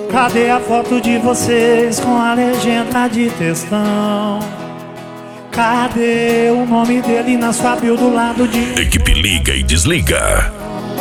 Cadê a foto de vocês com a legenda de textão? Cadê o nome dele na sua bio do lado de... Equipe liga e desliga.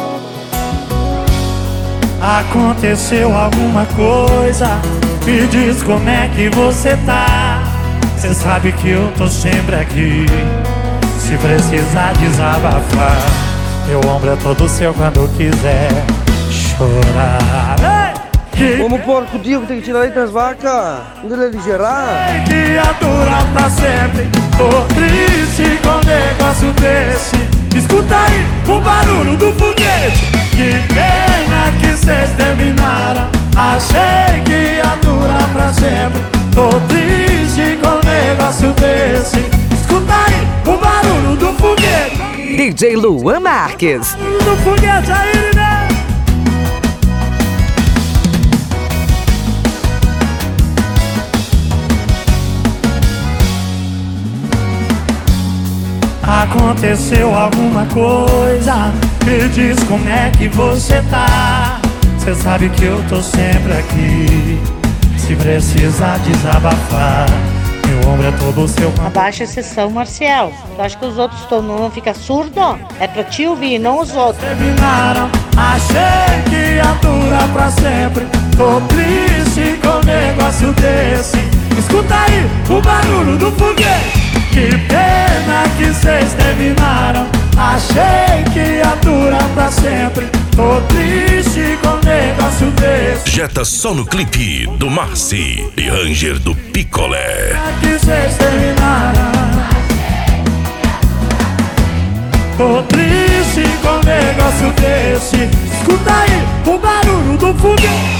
Aconteceu alguma coisa? Me diz como é que você tá. Cê sabe que eu tô sempre aqui, se precisar desabafar. Meu ombro é todo seu quando quiser chorar. Como porco Diego tem que tirar leite das vacas, quando ele gerar. Que aturar pra sempre. Tô triste com um negócio desse. Escuta aí o barulho do foguete. Que pena que cês terminaram. Achei que ia durar pra sempre. Tô triste com um negócio desse. Escuta aí o barulho do foguete. DJ Luan Marques. Do foguete aí, né? Aconteceu alguma coisa? Me diz como é que você tá. Cê sabe que eu tô sempre aqui, se precisar desabafar. Meu ombro é todo seu. Abaixa a sessão, Marcial. Tu acha que os outros não ficam surdos? É pra te ouvir, não os outros. Terminaram, achei que ia durar pra sempre. Tô triste com um negócio desse. Escuta aí o barulho do foguete. Que pena que cês terminaram. Achei que ia durar pra sempre. Tô triste com um negócio desse. Jetta só no clipe do Marci e Ranger do Picolé. Que cês terminaram. Tô triste com um negócio desse. Escuta aí o barulho do foguete.